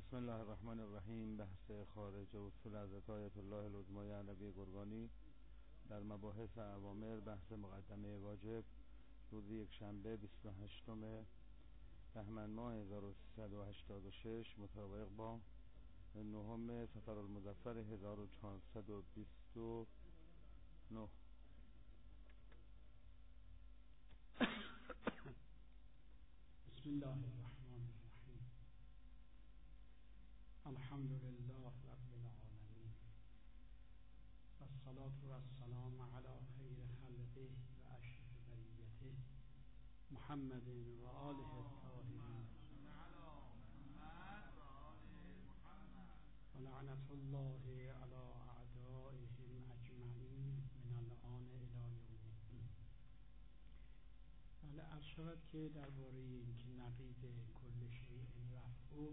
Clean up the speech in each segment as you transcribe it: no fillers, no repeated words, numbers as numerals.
بسم الله الرحمن الرحیم. بحث خارج اصول حضرت آیت الله العظمی عربی گرگانی در مباحث اوامر، بحث مقدمه واجب، روز یک شنبه 28 بهمن ماه 1386 مطابق با 9 صفر المظفر 1429. بسم الله الرحمن الرحیم. الحمد لله رب العالمین و الصلاة و السلام علی خیر خلقه و اشرف بریته محمد و آله الطاهرین و لعنت الله علی اعدائهم اجمعین من الآن الی یوم الدین. بله، عرض شود که درباره اینکه نقیض کل شیء رفعه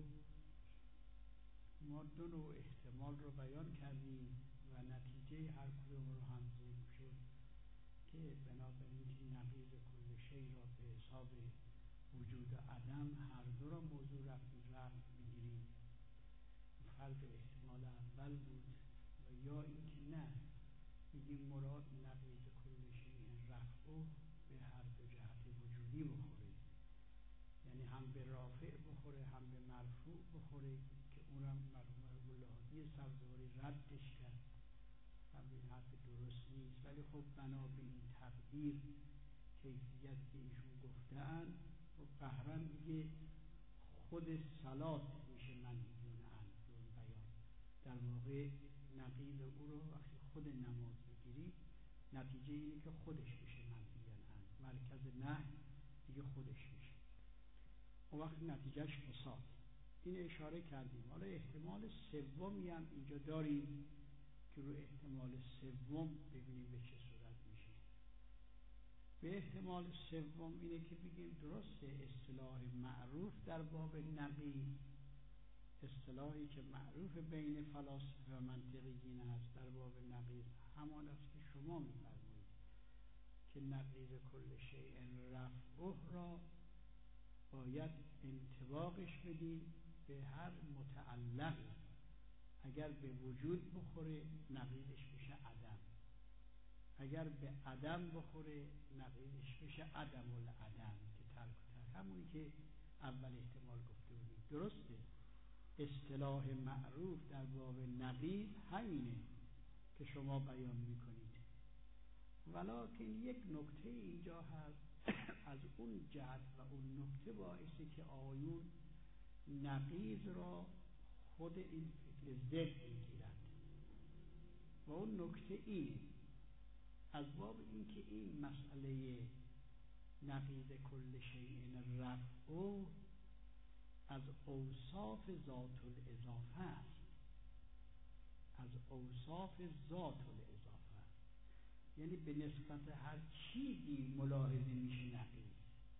ما دو نوع احتمال رو بیان کردیم و نتیجه هر کدوم رو هم ذکر شد که بنابراین که نقیض کل شیء را به حساب وجود و عدم هر دو را موضوع رفع میگیریم. فرض احتمال اول بود و یا اینکه نه، میگیم مراد نقیض کل شیء رفعه به هر دو جهت وجودی بخوره، یعنی هم به رافع بخوره هم به مرفوع بخوره که اونم مرحوم ابوالهادی سبزواری ردش کرد، هم این حرف درست نیست. ولی خب بنا به این تقدیر کیفیت که ایشون گفتن و قهرن دیگه خود صلات میشه منهیون عنه اون بیان. در واقع نقیض او رو وقتی خود نماز بگیری نتیجه اینه که خودش میشه منهیون عنه، مرکز نه دیگه خودش میشه، اون وقت نتیجهش فساد. این اشاره کردیم. حالا احتمال سومی هم اینجا داریم که رو احتمال سوم ببینیم به چه صورت میشه. به احتمال سوم اینه که بگیم درسته اصطلاح معروف در باب نقیض، اصطلاحی که معروف بین فلاسفه و منطقیین است در باب نقیض همان است که شما می‌فرمایید که نقیض کل شیء رفعه را باید انطباقش بدیم به هر متعلق. اگر به وجود بخوره نقیضش بشه عدم، اگر به عدم بخوره نقیضش بشه عدم العدم که ترک و ترک، همونی که اول احتمال گفته بودیم. درسته اصطلاح معروف در باب نقیض همینه که شما بیان میکنید، ولکن یک نکته اینجا هست از اون جهت و اون نکته باعثه که آیون نقیض را خود این فکر ضد میگیرند و اون نکته اینه از باب اینکه این مسئله نقیض کل شیء رفعه از اوصاف ذات الاضافه است، از اوصاف ذات الاضافه است، یعنی به نسبت هر چیزی ملاحظه میشه نقیض.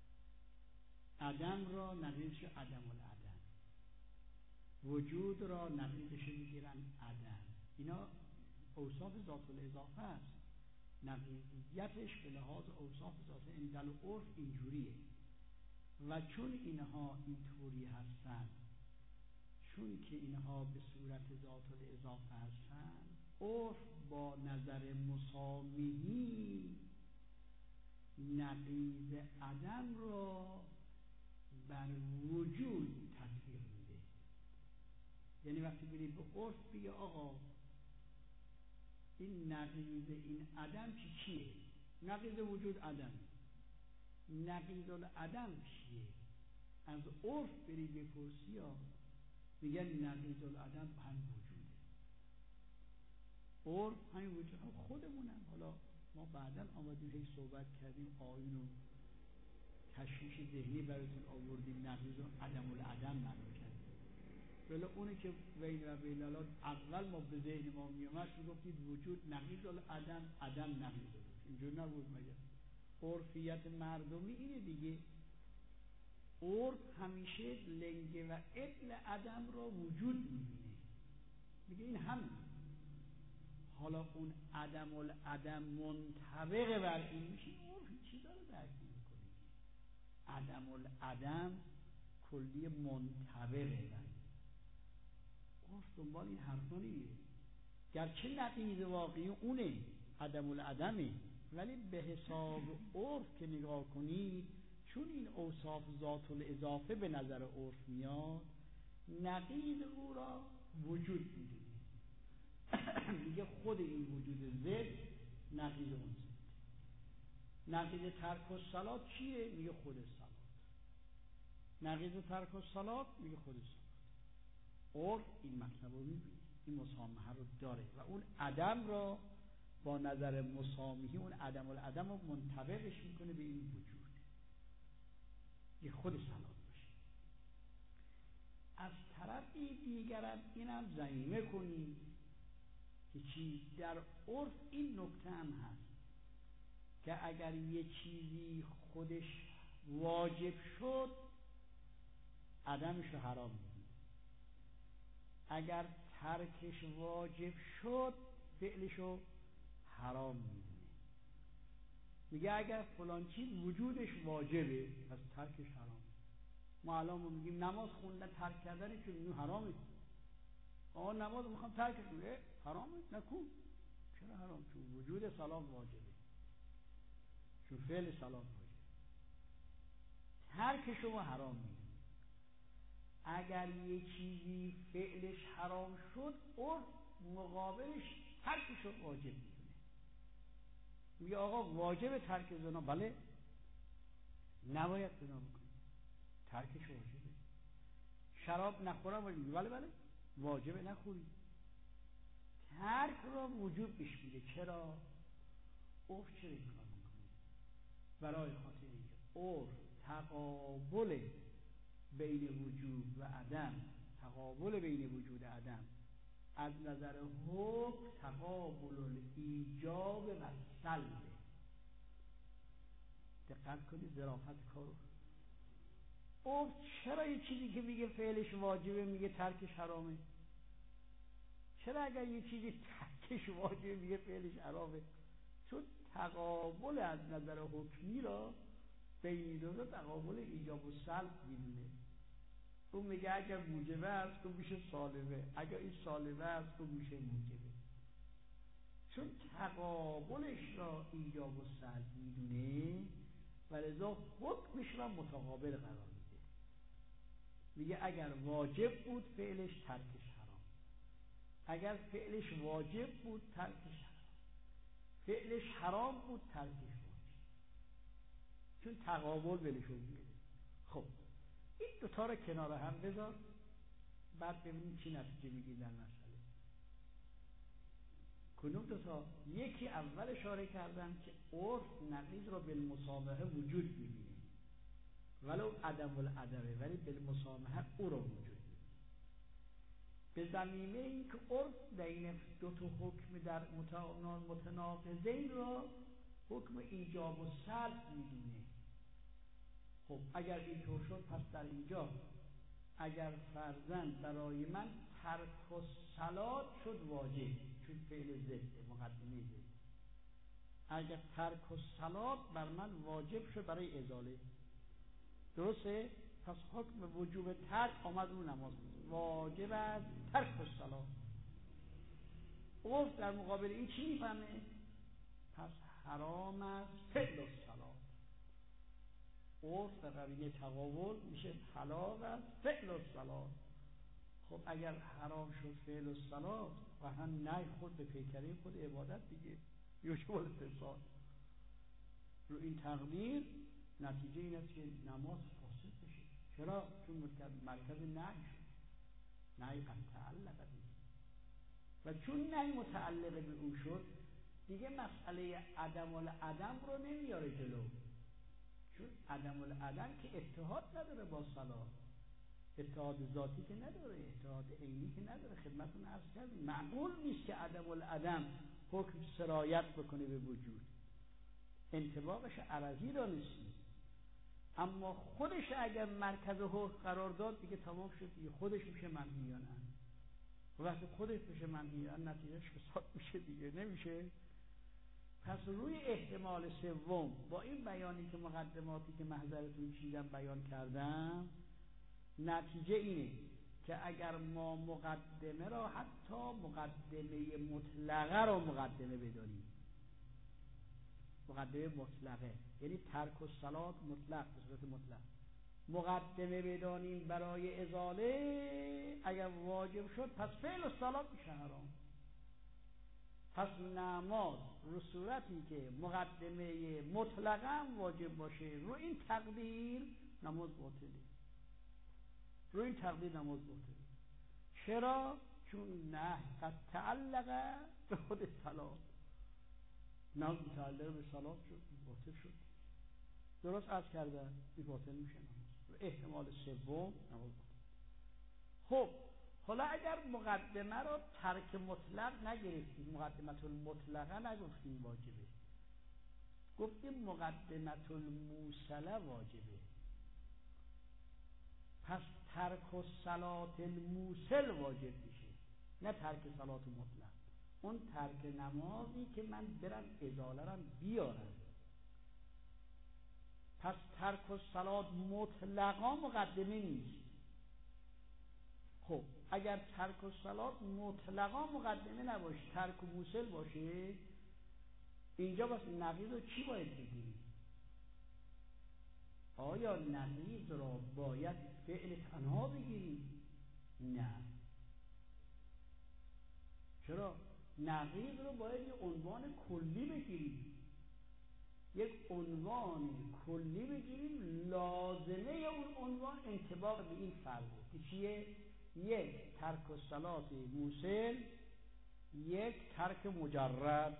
عدم را نقیضش عدم العدم، وجود را نقیضش میگیرن عدم. اینا اوصاف ذات الاضافه است، نقیضیتش به لحاظ اوصاف ذات اندل و عرف اینجوریه. و چون اینها اینطوری هستن، چون که اینها به صورت ذات الاضافه هستن، عرف با نظر مسامحی نقیض عدم را بر وجود تطبیق میده. یعنی وقتی بری به عرف بگی آقا این نقیض این عدم چیه؟ نقیض وجود عدم، نقیض العدم چیه؟ از عرف بری بپرسی میگن نقیض العدم هم وجوده. عرف همین وجود هم خودمونم. حالا ما بعداً آمدیم هی صحبت کردیم آیین و تشویش ذهنی براتون آوردیم، نقیض و عدم العدم معلوم کردیم. ولی اونی که بین و بین الان اول ما به ذهن ما میومد میگفتید وجود نقیض العدم، عدم نقیض الوجود. اینجور نبود مگر؟ عرفیت مردمی اینه دیگه. عرف همیشه لنگه و ابن عدم را وجود میبینه، میگه این همین. حالا اون عدم العدم منطبق بر این میشه، عرف چیزا رو درک میکنه. عدم العدم کلی منطبقه بر این. عرف دنبال این حرفا نیست، گرچه نقیض واقعی اونه، عدم العدمه، ولی به حساب عرف که نگاه کنید، چون این اوصاف ذات الاضافه به نظر عرف میاد، نقیض او را وجود میده. میگه خود این وجود ضد نقیض اون ضد. نقیض ترک الصلات چیه؟ میگه خود صلات. نقیض ترک الصلات میگه خود صلات. عرف این مطلب رو میبینه، این مسامحه رو داره و اون عدم را با نظر مسامحی، اون عدم العدم رو منطبقش میکنه به این وجود، یه خود صلات باشه. از طرفی دیگرم اینم ضمیمه کنید که چیز در عرف این نکته هم هست که اگر یه چیزی خودش واجب شد عدمش رو حرام می‌دونه، اگر ترکش واجب شد فعلش رو حرام می‌دونه. میگه اگر فلان چیز وجودش واجبه پس ترکش حرام. ما الان میگیم نماز خوندن ترک کردن که اینو حرامه. آقا نماز میخوام ترکش کنم، حرامه؟ نکن. چرا حرام؟ چون وجود صلات واجبه، چون فعل صلات واجبه، ترکش رو حرام میدونه. اگر یه چیزی فعلش حرام شد عرف مقابلش ترکش رو واجب میدونه. میگه آقا واجب ترک زنا، بله نباید زنا بکنی، ترکش واجبه. شراب نخورم، بله واجبه نخوری، ترک را وجوب بهش میده. چرا؟ عرف چرا این کار میکنه؟ برای خاطر اینکه عرف تقابل بین وجود و عدم، تقابل بین وجود و عدم از نظر حکم تقابل ایجاب و سلبه. دقت کنید ظرافت کارو. عرف چرا یه چیزی که میگه فعلش واجبه میگه ترکش حرامه؟ چرا اگر یه چیزی ترکش واجبه میگه فعلش حرامه؟ چون تقابل از نظر حکمی را بین دو تقابل ایجاب و سلب میدونه. اون میگه اگر موجبه است اون میشه سالبه، اگر این سالبه است اون میشه موجبه. چون تقابلش را ایجاب و سلب میدونه و لذا حکمش را متقابل قرار میده. میگه اگر واجب بود فعلش ترکش حرام، اگر فعلش واجب بود ترکش حرام، فعلش حرام بود ترکش واجب، چون تقابل بلشون میده. خب این دوتا رو کنار هم بذار، بعد ببینیم چی نتیجه میگی در مسئله. کدوم دوتا؟ یکی اول اشاره کردم که عرف نقیض را بالمسامحه وجود میبینه، ولو عدم العدمه، ولی بالمسامحه او را وجود میبینه. به ضمیمه این که عرف بین دو تا حکم در متناقضین را حکم ایجاب و سلب میدونه. خب اگر اینطور شد پس در اینجا اگر فرضاً برای من ترک الصلات شد واجب، چون فعل ضد مقدمه ضد، اگر ترک الصلات بر من واجب شد برای ازاله، درسته؟ پس حکم وجوب ترک آمد رو نماز واجب است ترک الصلات. عرف در مقابل این چی میفهمه؟ پس حرام است فعل الصلات. عرف در قرینه تقابل میشه حلال است فعل الصلات. خب اگر حرام شد فعل الصلات و هم نه خود به پیکره خود عبادت دیگه یوجب الاتصال، رو این تقدیر نتیجه این است که نماز فاسد بشه. چرا؟ چون مرکز نهی شد، نهی قد تعلق به، و چون نهی متعلق به او شد دیگه مسئله عدم العدم رو نمیاره جلو، چون عدم العدم که اتحاد نداره با صلات، اتحاد ذاتی که نداره، اتحاد عینی که نداره. خدمتتون عرض کردیم معقول نیست که عدم العدم حکم سرایت بکنه به وجود، انطباقش عرضی را نیست، اما خودش اگر مرکز حکم قرار داد دیگه تمام شد دیگه، خودش میشه منهیان عنه. وقتی خودش میشه منهیان نتیجهش فساد میشه دیگه، نمیشه. پس روی احتمال سوم با این بیانی که مقدماتی که محضرتون چیدم بیان کردم، نتیجه اینه که اگر ما مقدمه را حتی مقدمه مطلقه را مقدمه بدانیم، مقدمه مطلقه یعنی ترک الصلات مطلق به صورت مطلق مقدمه بدانیم برای ازاله، اگر واجب شد پس فعل الصلات میشه حرام. پس نماز رو صورتی که مقدمه مطلقا واجب باشه رو این تقدیر نماز باطله، رو این تقدیر نماز باطله. چرا؟ چون نه قد تعلق به خود صلات، نماز متعلق به صلات شد باطل شد. درست عرض کردن این باطل میشه نماز. احتمال سوم نماز باطل. خب حالا اگر مقدمه رو ترک مطلق نگرفتیم، مقدمت المطلقه نگفتیم واجبه، گفتیم مقدمت الموصله واجبه، پس ترک الصلات الموصل واجب میشه، نه ترک صلات مطلق. اون ترک نمازی که من برم ازاله رم بیارم. پس ترک الصلات مطلقا مقدمه نیست. خب اگر ترک الصلات مطلقا مقدمه نباشه، ترک موصل باشه، اینجا بس نقیض رو چی باید بگیریم؟ آیا نقیض را باید فعل تنها بگیریم؟ نه. چرا؟ نقیض رو باید یه عنوان کلی بگیریم، یک عنوان کلی بگیریم، لازمه اون عنوان انطباق به این فرضه که چیه؟ یک ترک الصلات موصل، یک ترک مجرد.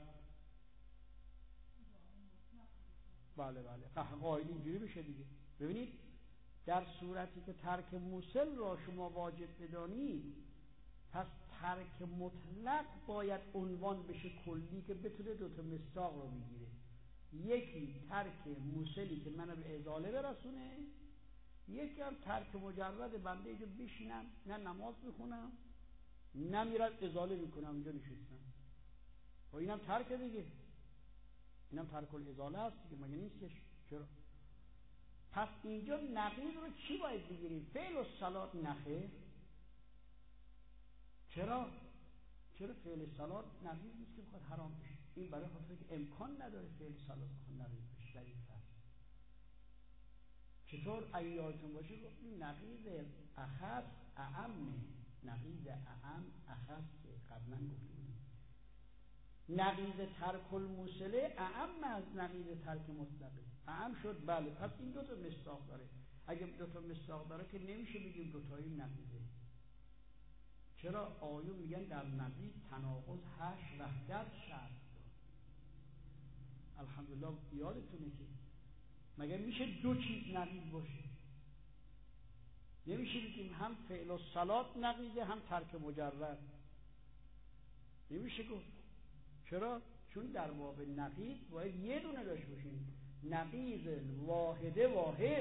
بله قاعده اینجوری بشه دیگه. ببینید در صورتی که ترک موصل را شما واجب بدانید، پس ترک مطلق باید عنوان بشه کلی که بتونه دوتا مصداق رو بگیره. یکی ترک موصلی که منو به ازاله برسونه، یکی هم ترک مجرد بنده اینجا بشینم نه نماز بخونم نه میرم ازاله میکنم اینجا نشستم، و اینم ترک دیگه، اینم ترک الازاله هست دیگه، مگه نیستش؟ چرا؟ پس اینجا نقیض رو چی باید بگیریم؟ فعل الصلات نخیر. چرا فعل الصلات نقیض نیست که بخواد حرام بشه؟ این برای خاطر که امکان نداره فعل الصلات بخواد نقیض بشه در این فرض. چطور؟ اگه یادتون باشه گفتیم نقیض اخص اعمه، نقیض اعم اخص قبلا گفته بودیم. نقیض ترک الموصله اعم از نقیض ترک مطلقه. اعم شد بله، پس این دوتا مصداق داره. اگه دوتا مصداق داره که نمیشه بگیم دوتایی نقیضه. چرا؟ آیون میگن در نقیض تناقض 8 وحدت شرط داره. الحمدلله یادتونه که مگر میشه دو چیز نقیض باشه؟ نمیشه بگیم هم فعل الصلات نقیضه هم ترک مجرد، نمیشه گفت. چرا؟ چون در باب نقیض باید یه دونه داشته باشیم، نقیض الواحده واحد.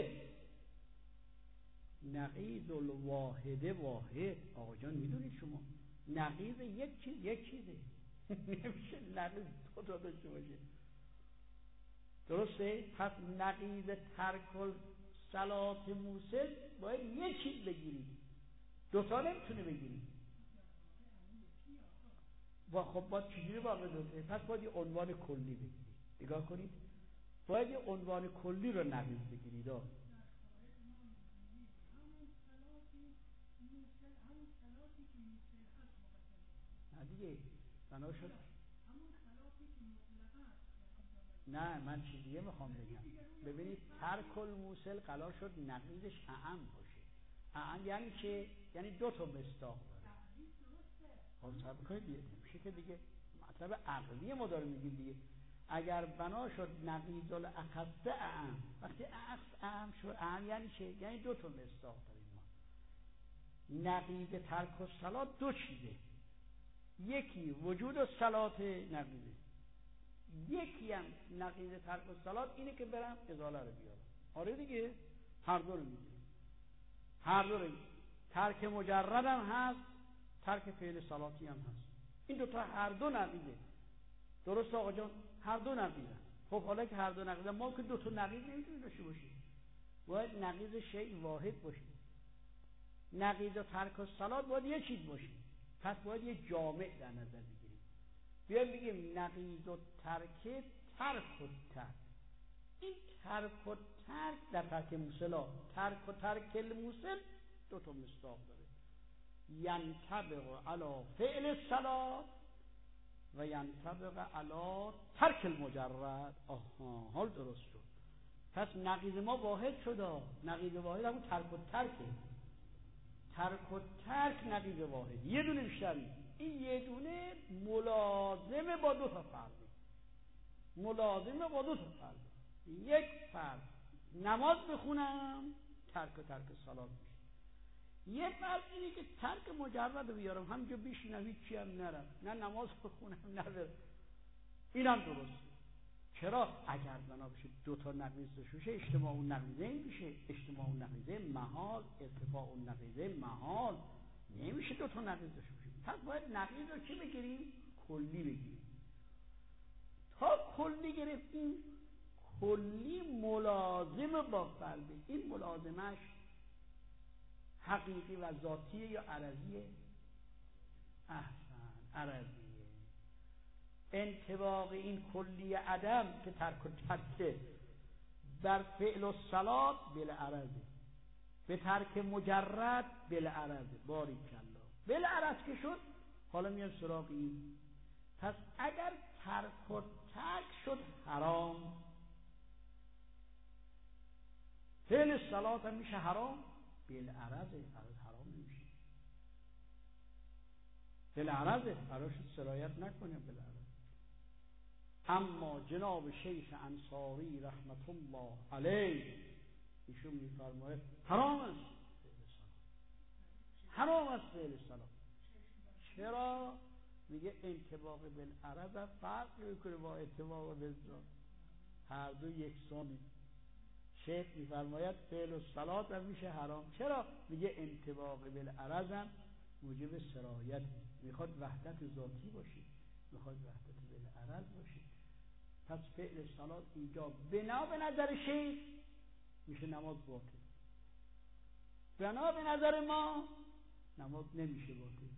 نقیض الواحده واحد آقا جان میدونید شما نقیض یک چیزه نمیشه نقیض دو تا داشته باشه. درسته؟ پس نقیض ترک الصلات موصل باید یک چیز بگیرید، دوتا نمیتونه بگیرید. و خب باید چجوری واقع دوته؟ پس باید یه عنوان کلی بگیرید. نگاه کنید، باید یه عنوان کلی رو نقیض بگیرید. دیگه بنا شد. نه من چیزیه میخوام بگم. ببینید ترک الموصل قرار شد نقیضش اعم باشه. اعم یعنی چه؟ یعنی دو تا مصداق داره. خب صبر کنید دیگه، میشه که دیگه مطلب عقلی ما داره میگیم دیگه. اگر بنا شد نقیض الاخص اعم، وقتی اعم شد اعم یعنی چه؟ یعنی دو تا مصداق داریم ما. نقیض ترک الصلات دو چیزه، یکی وجود الصلات نقیضه، یکی هم نقیض ترک الصلات اینه که برم ازاله رو بیارم. آره دیگه، هر دو رو میگیریم، هر دو رو. ترک مجرد هم هست، ترک فعل صلاتی هم هست. این دوتا هر دو نقیضه. درست آقا جان؟ هر دو نقیضه. خب حالا که هر دو نقیضه، ما که دوتا نقیض نمیتونیم داشته باشیم، باید نقیض شیء واحد باشه. نقیض و ترک الصلات باید یه چیز باشه، پس باید یه جامع در نظر بگیریم. بیایم بگیم نقیض و ترک ترک. این ترک و ترک در ترک موصلا، ترک و ترک الموصل دو تا مصداق داره، ینطبق علی فعل الصلات و ینطبق علی ترک المجرد. آها، حال درست شد. پس نقیض ما واحد شد. نقیض واحد همون ترک و ترکه. ترک و ترک نقیض واحد، یه دونه بیشتر نیست. این یه دونه ملازمه با دو تا فرده. ملازمه با دو تا فرده. یک فرد نماز بخونم، ترک و ترک صلات میشه. یه فرد اینه که ترک مجرد رو بیارم، همینجا بشینم هیچی هم نرم، نه نماز بخونم نه برم، اینم درسته. چرا؟ اگر بنا بشه دو تا نقیض بشه، اجتماع اون نقیضین میشه، اجتماع اون نقیضین محال، ارتفاع اون نقیضین محال، نمیشه دو تا نقیض بشه. پس باید نقیض رو چی بگیریم؟ کلی بگیریم. تا کلی گرفتیم، کلی ملازم با فرده. این ملازمش حقیقی و ذاتیه یا عرضیه؟ احسن، عرضیه. انطباق این کلی عدم که ترک و ترکه بر فعل و صلات بالعرضه، به ترک مجرد بالعرضه. باریکالله، بالعرض که شد. حالا میام سراغ این. پس اگر ترک و ترک شد حرام، فعل صلات هم میشه حرام. بالعرضه، عرض حرام نمیشه. بالعرضه، قرار شد سرایت نکنیم بالعرض. اما جناب شیخ انصاری رحمت الله علیه ایشون میفرماید حرام است فعل صلات، حرام است فعل صلات. چرا؟ میگه انطباق بالعرض فرق میکنه با انطباق بالذات، هر دو یکسانه. شیخ میفرماید فعل و صلات هم میشه حرام. چرا؟ میگه انطباق بالعرض هم موجب سرایت، میخواد وحدت ذاتی باشه، میخواد وحدت بالعرض باشه. پس فعل صلات اینجا بنا به نظر شیخ میشه نماز باطل، بنا به نظر ما نماز نمیشه باطل.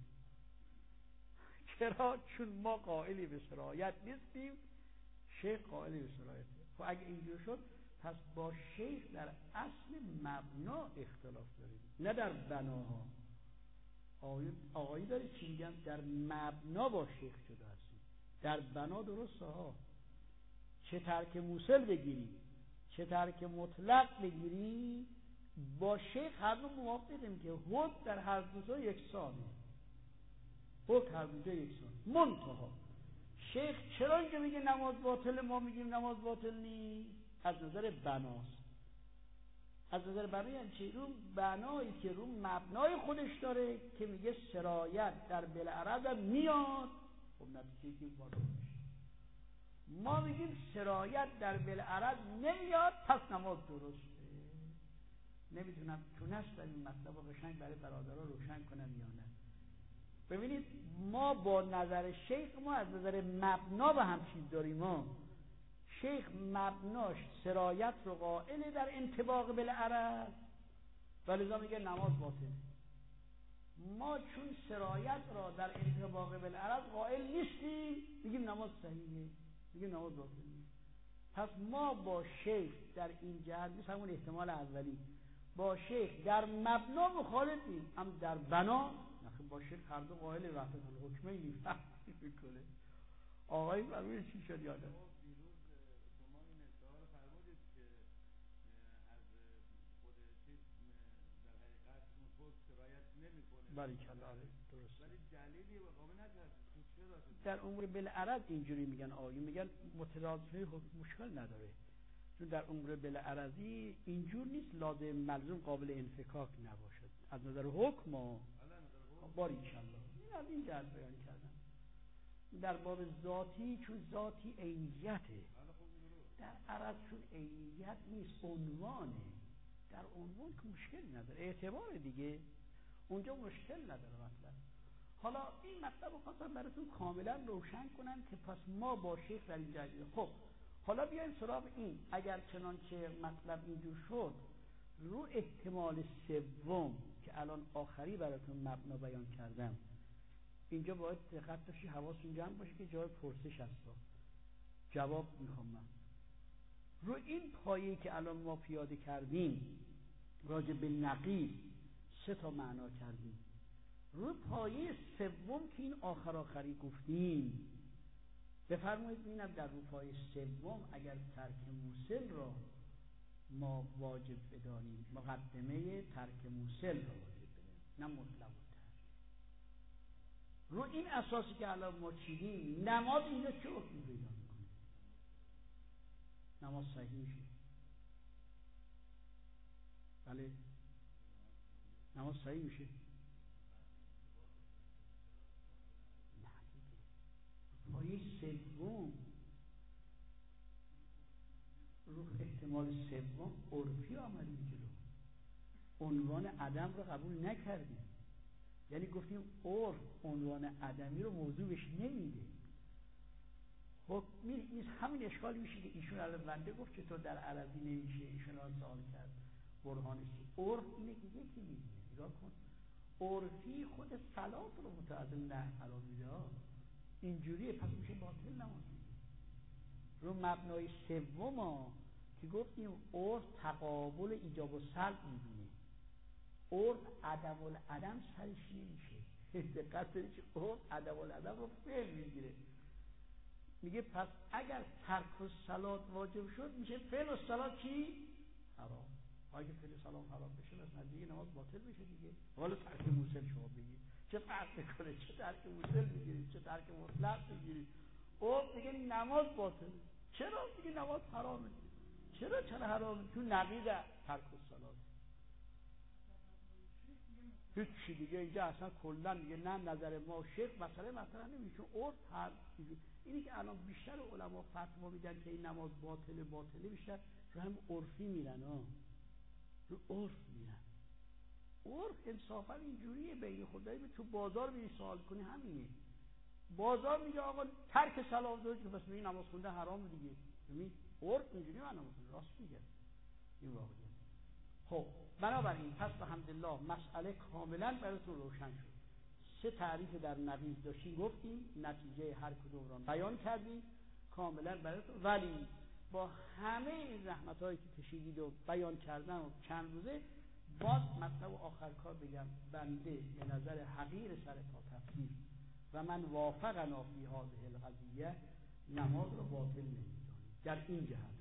چرا؟ چون ما قائلی به سرایت نیستیم، شیخ قائلی به سرایته. خب اگه اینجور شد، پس با شیخ در اصل مبنا اختلاف داریم، نه در بناها. آقایی داری چی میگم؟ در مبنا با شیخ جدا هستیم، در بنا درسته ها. چه ترک موصل بگیری چه ترک مطلق بگیری، با شیخ هر دو موافقیم که حکم در هر دو تا یکسانه، حکم هر دو تا یکسانه. منتها شیخ چرا اینجا میگه نماز باطل، ما میگیم نماز باطل نیست؟ از نظر بناست. از نظر بنا یعنی چی؟ رو بنایی که رو مبنای خودش داره که میگه سرایت در بالعرض میاد، خب نتیجه که باطل میشه. ما میگیم سرایت در بالعرض نمیاد، پس نماز درسته. نمیدونم تونستم این مطلب رو قشنگ برای برادرها روشن کنم یا نه. ببینید ما با نظر شیخ، ما از نظر مبنا به هم چیز داریم. ما شیخ مبناش سرایت رو قائل در انطباق بالعرض، ولذا میگه نماز باطله. ما چون سرایت را در انطباق بالعرض قائل نیستیم، میگیم نماز صحیحه، میگیم نماز باطله. پس ما با شیخ در این جهت، مثل همون احتمال اولی، با شیخ در مبنا مخالفیم، هم در بنا با شیخ هر دو قائل وحدت الحکمین فرق میکنه. آقای فرمودید چی شد یادم؟ باریکالله، درست. ولی دلیلی واقعا نداره. در امور بالعرض اینجوری میگن، آقایون میگن مترادفه مشکل نداره، چون در امور بالعرضی اینجور نیست لازم ملزوم قابل انفکاک نباشد از نظر حکم. باریکالله، این از این جهت بیان کردم. در باب ذاتی، چون ذاتی عینیته، در عرض چون عینیت نیست، عنوانه. در عنوان که مشکل نداره، اعتبار دیگه اونجا مشکل نداره مطلب. حالا این مطلب رو خواستم براتون کاملا روشن کنم که پس ما با شیخ در این جهت. خب حالا بیایم سراغ این. اگر چنانچه مطلب اینجور شد، رو احتمال سوم که الان آخری براتون مبنا بیان کردم، اینجا باید دقت داشتی، حواستون جمع باشه که جای پرسش هست. جواب میخوام من رو این پایه‌ای که الان ما پیاده کردیم راجع به نقیض 3 تا معنا کردیم. رو پایه سوم که این آخری گفتیم، بفرمایید ببینم در رو پایه سوم اگر ترک موصل را ما واجب بدانیم، مقدمه ترک موصل را واجب بدانیم، نه مطلق و ترک. رو این اساسی که الان ما چیدیم، نماز اینجا چه حکمی پیدا میکنه؟ نماز صحیح میشه. بله نماز صحیح میشه. پایه سوم رو احتمال سوم عرفی آمدیم جلو، عنوان عدم رو قبول نکردیم. یعنی گفتیم عرف عنوان عدمی رو موضوع بهش نمیده. خب همین اشکال میشه که ایشون الان بنده گفت چطور در عربی نمیشه، ایشون الان سوال کرد برهانش عرف اینه که یکی میگه. نگاه کن، عرفی خود صلات رو متعدل نه قرار میده، اینجوریه، پس میشه باطل نماز میگه. رو مبنای سوم که گفتیم عرف تقابل ایجاب و سلب میبینه، عرف عدم العدم سرش نمیشه. دقت کنید که عرف عدم العدم رو فعل میگیره. میگه پس اگر ترک الصلات واجب شد میشه فعل الصلات چی؟ حرام. اگه فعل الصلات حرام بشه مثلا دیگه نماز باطل بشه دیگه. حالا ترک موصل شما بگید چه فرق میکنه؟ چه ترک موصل میگیرید چه ترک مطلق میگیرید؟ او میگه نماز باطله. چرا میگه نماز حرامه؟ چرا حرامه؟ چون نقیض ترک الصلات. هیچ دیگه اینجا اصلا کلا میگه نه نظر ما شیخ مثلا نمیشه. عرف هر اینی که الان بیشتر علما فتوا میدن که این نماز باطله بیشتر رو هم عرفی میرن رو عرف میرن. عرف انصافا اینجوریه، بین خدایی تو بازار میری سوال کنی همینه. بازار میگه آقا ترک صلات داره که پس میگه نماز خونده حرام دیگه. ببین عرف اینجوری من نماز راست میگه این واقعیه. خب بنابراین پس الحمدلله مسئله کاملا براتون روشن شد. 3 تعریف در نقیض داشتیم گفتیم، نتیجه هر کدوم را بیان کردیم کاملا براتون. ولی با همه این زحمت‌هایی که کشیدید و بیان کردن و چند روزه، باز مطلب آخر کار بگم، بنده به نظر حقیر سر پا تفسیر و من وافقنا فی هذه القضیه نماز رو باطل نمی‌دانم در این جهت.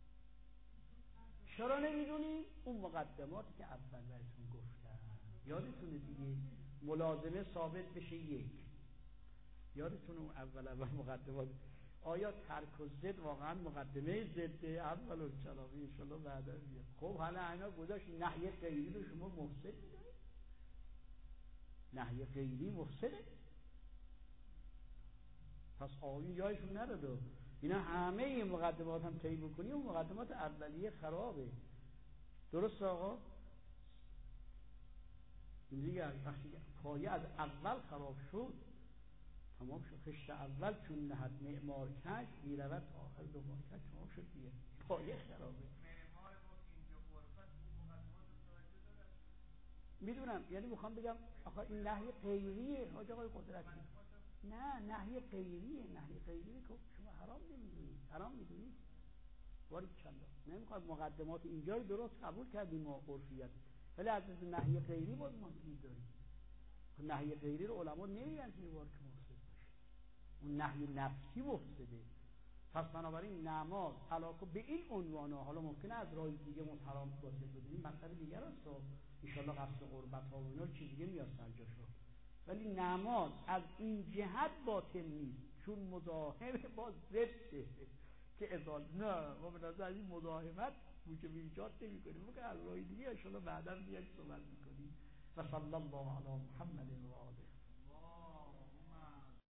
چرا نمیدونی؟ اون مقدماتی که اول بهتون گفتم یادتونه دیگه، ملازمه ثابت بشه 1. یادتونه اون اول مقدمات. آیا ترک و ضد واقعا مقدمه ضده؟ اول الکلامی ان شاء الله بعدا میاد. خب حالا اینا گذاشت نهی غیری رو شما مفسد میدونید؟ نهی غیری مفسده؟ پس آیین جایشون نرده. اینا همه این مقدمات هم طی بکنی اون مقدمات اولیه خرابه. درست آقا؟ این دیگه وقتی پایه از اول خراب شد تمام شد. خشت اول چون نهد معمار کش میرود تا آخر دوبار کش تمام شد دیگه. پایه خرابه. میدونم، یعنی میخوام بگم آخه این نهی غیریه حاج آقای قدرتی. نه نهی غیریه. نهی غیریه که شما حرام نمیدونید. حرام میدونید؟ وارد چنده نمیخواد مقدمات اینجا رو درست قبول کردیم ما عرفیت، ولی از نهی غیری باز ما گیر داریم. نهی غیری رو علما نمیگن که وارد مفسد باشه، اون نهی نفسی مفسده. پس بنابراین نماز علاقه به این عنوان حالا ممکنه از راه دیگه حرام باشه بدونیم مسئله دیگر است و ان شاء الله قصد قربت ها و اینا چیز دیگه میاد سرجاشو، ولی نماز از این جهت باطل نیست چون مزاحم با ضده که ازال نه ما به نظر این مزاحمت موجب ایجاد نمی‌کنه. ما که از راه دیگه ان شاء الله بعدا میاد صحبت می‌کنیم. و صلی الله علی محمد و آله.